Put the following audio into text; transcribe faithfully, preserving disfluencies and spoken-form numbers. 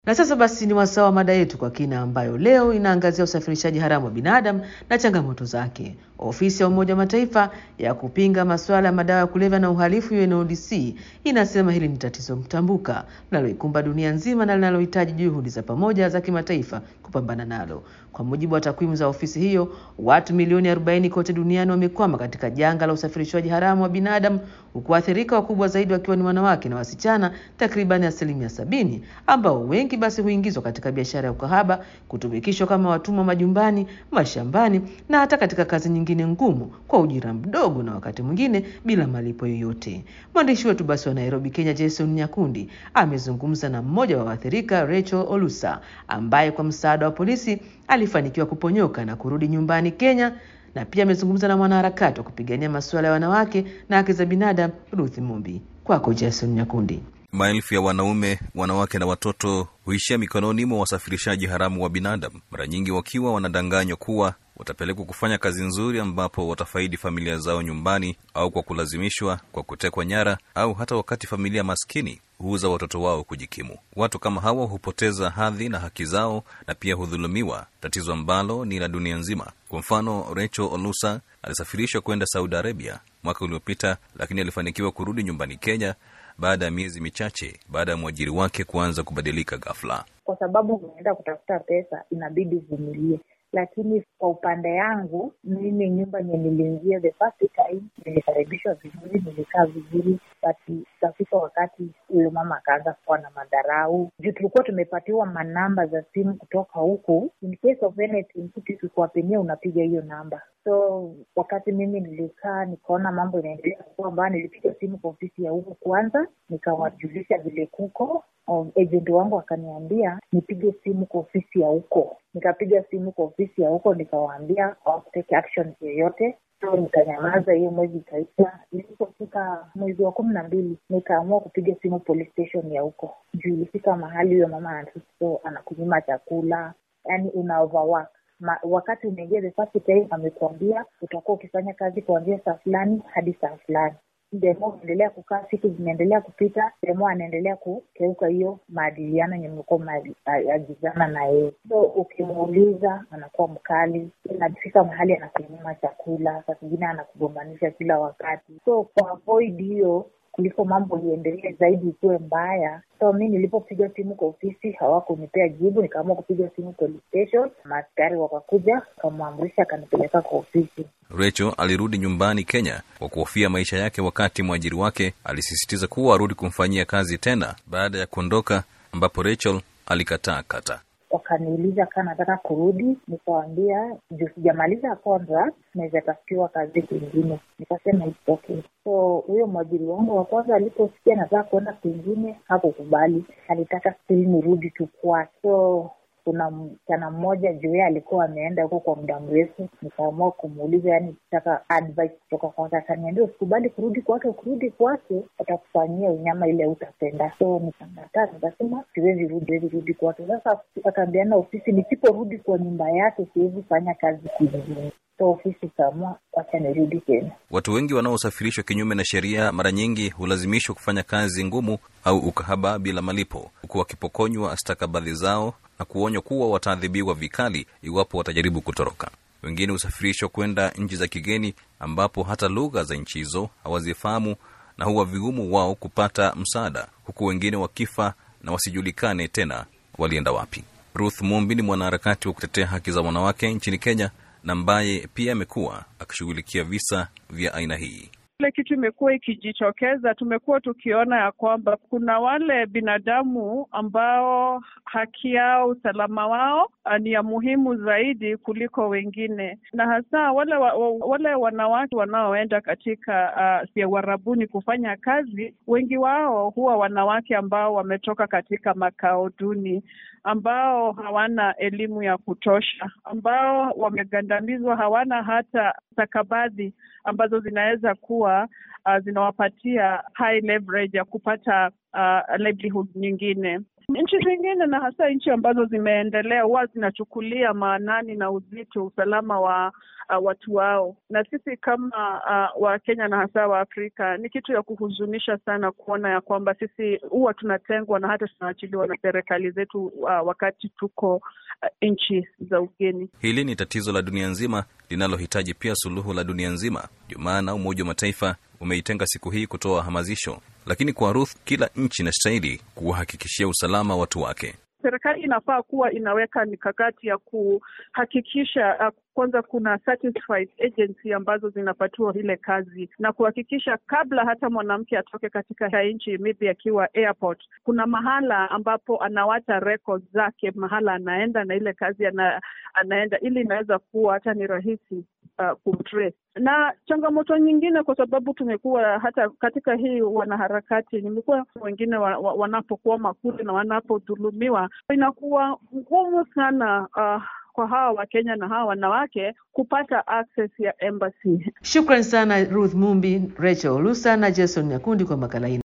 Na sasa basi ni wasaa wa mada yetu kwa kina ambayo leo inaangazia usafirishaji haramu wa binadamu na changamoto zake. Ofisi ya Umoja wa Mataifa ya kupinga masuala ya madawa ya kulevya na uhalifu U N O D C inasema hili ni tatizo mtambuka linaloikumba dunia nzima na linalohitaji juhudi za pamoja za kimataifa kupambana nalo. Kwa mujibu wa takwimu za ofisi hiyo, watu milioni arobaini kote duniani wamekwama katika janga la usafirishaji haramu wa binadamu, huku waathirika wakubwa zaidi wakiwa ni wanawake na wasichana takriban asilimia sabini, ambao wengi basi huingizwa katika biashara ya ukahaba, kutumikishwa kama watumwa majumbani, mashambani na hata katika kazi nyingine ngumu kwa ujira mdogo na wakati mwingine bila malipo yoyote. Mwandishi wetu basi wa Nairobi, Kenya, Jason Nyakundi amezungumza na mmoja wa waathirika, Rachel Olusa, ambaye kwa msaada wa polisi alifanikiwa kuponyoka na kurudi nyumbani Kenya, na pia amezungumza na mwanaharakati wa kupigania masuala ya wanawake na haki za binadamu, Ruth Mumbi. Kwako Jason Nyakundi. Maelfu ya wanaume, wanawake na watoto huishia mikononi mwa wasafirishaji haramu wa binadamu, mara nyingi wakiwa wanadanganywa kuwa watapelekwa kufanya kazi nzuri ambapo watafaidi familia zao nyumbani, au kwa kulazimishwa, kwa kutekwa nyara, au hata wakati familia maskini huuza watoto wao kujikimu. Watu kama hawa hupoteza hadhi na haki zao na pia hudhulumiwa, tatizo ambalo ni la dunia nzima. Kwa mfano, Rachel Olusa alisafirishwa kwenda Saudi Arabia mwaka uliopita, lakini alifanikiwa kurudi nyumbani Kenya baada ya miezi michache baada ya mwajiri wake kuanza kubadilika ghafla. Kwa sababu unaenda kutafuta pesa, inabidi uvumilie. Lakini kwa upande yangu, mimi nyumba yenye niliingia the first time, nilikaribishwa vizuri, nilikaa vizuri, basi kafika wakati ule mama akaanza kuwa na madharau. Juu tulikuwa tumepatiwa manamba za simu kutoka huku, in case of anything, kitu kikuwapenia unapiga hiyo namba. So wakati mimi nilikaa nikaona mambo inaendelea kwa mbaya, nilipiga simu kwa ofisi ya huko kwanza, nikawajulisha vile kuko. Um, agent wangu akaniambia nipige simu kwa ofisi ya huko. Nikapiga simu kwa ofisi ya huko, nikawaambia take action yoyote. So nikanyamaza, hiyo mwezi ikaisha. Ilipofika mwezi wa kumi na mbili nikaamua kupiga simu police station ya huko. Juu ilifika mahali huyo mama anatuso anakunyima chakula, yani una overwork. Ma, wakati umeingia the first time amekuambia utakuwa ukifanya kazi kuanzia saa fulani hadi saa fulani. Demo endelea kukaa, siku zinaendelea kupita, demo anaendelea kukeuka hiyo maadiliano yenye mlikuwa mnaagizana na yeye. So ukimuuliza anakuwa mkali, inafika mahali anakunyima chakula, saa zingine anakugombanisha kila wakati. So kwa avoid hiyo, kuliko mambo iendelee zaidi ikuwe mbaya, so mimi nilipopiga simu kwa ofisi hawakunipea jibu, nikaamua kupiga simu police station. Maaskari wakakuja, kamwamrisha, akanipeleka kwa ofisi. Rachel alirudi nyumbani Kenya kwa kuhofia maisha yake, wakati mwajiri wake alisisitiza kuwa arudi kumfanyia kazi tena baada ya kuondoka, ambapo Rachel alikataa kata. Wakaniuliza kama nataka kurudi, nikawaambia juu sijamaliza contract naweza tafutiwa kazi kwingine. Nikasema it's okay. So huyo mwajiri wangu wa kwanza aliposikia nataka kwenda kwingine hakukubali, alitaka still nirudi tu kwake. So kuna msichana mmoja juu yeye alikuwa ameenda huko kwa muda mrefu, nikaamua kumuuliza, yani nataka advice kutoka kwake. Akaniambia usikubali kurudi kwake, ukirudi kwake atakufanyia unyama ile utapenda. So nikakataa, nikasema siwezi rudi, siwezi rudi kwake. Sasa akaambiana ofisi nisiporudi kwa nyumba yake siwezi fanya kazi kwingine. So ofisi kaamua acha nirudi tena. Watu wengi wanaosafirishwa kinyume na sheria mara nyingi hulazimishwa kufanya kazi ngumu au ukahaba bila malipo, huku wakipokonywa stakabadhi zao na kuonywa kuwa wataadhibiwa vikali iwapo watajaribu kutoroka. Wengine husafirishwa kwenda nchi za kigeni ambapo hata lugha za nchi hizo hawazifahamu na huwa vigumu wao kupata msaada, huku wengine wakifa na wasijulikane tena walienda wapi. Ruth Mumbi ni mwanaharakati wa kutetea haki za wanawake nchini Kenya, na ambaye pia amekuwa akishughulikia visa vya aina hii. Ile kitu imekuwa ikijitokeza, tumekuwa tukiona ya kwamba kuna wale binadamu ambao haki yao, usalama wao ni ya muhimu zaidi kuliko wengine, na hasa wale wa, wale wanawake wanaoenda katika uh, Uarabuni kufanya kazi. Wengi wao huwa wanawake ambao wametoka katika makao duni, ambao hawana elimu ya kutosha, ambao wamegandamizwa, hawana hata stakabadhi ambazo zinaweza kuwa uh, zinawapatia high leverage ya kupata uh, livelihood nyingine. Nchi zingine na hasa nchi ambazo zimeendelea huwa zinachukulia maanani na uzito usalama wa uh, watu wao, na sisi kama uh, wa Kenya na hasa wa Afrika ni kitu ya kuhuzunisha sana kuona ya kwamba sisi huwa tunatengwa na hata tunaachiliwa na serikali zetu uh, wakati tuko uh, nchi za ugeni. Hili ni tatizo la dunia nzima linalohitaji pia suluhu la dunia nzima. Ndio maana Umoja wa Mataifa umeitenga siku hii kutoa hamasisho. Lakini kwa Ruth, kila nchi inastahili kuhakikishia usalama watu wake. Serikali inafaa kuwa inaweka mikakati ya kuhakikisha uh, kwanza kuna satisfied agency ambazo zinapatiwa ile kazi, na kuhakikisha kabla hata mwanamke atoke katika nchi, maybe akiwa airport, kuna mahala ambapo anawacha records zake, mahala anaenda na ile kazi ana, anaenda, ili inaweza kuwa hata ni rahisi uh, kumtrace. Na changamoto nyingine, kwa sababu tumekuwa hata katika hii wanaharakati, nimekuwa wengine wa, wa, wanapokuwa makuli na wanapodhulumiwa, inakuwa ngumu sana uh, kwa hawa wa Kenya na hawa wanawake kupata access ya embassy. Shukrani sana Ruth Mumbi, Rachel Olusa na Jason Nyakundi kwa makala hii.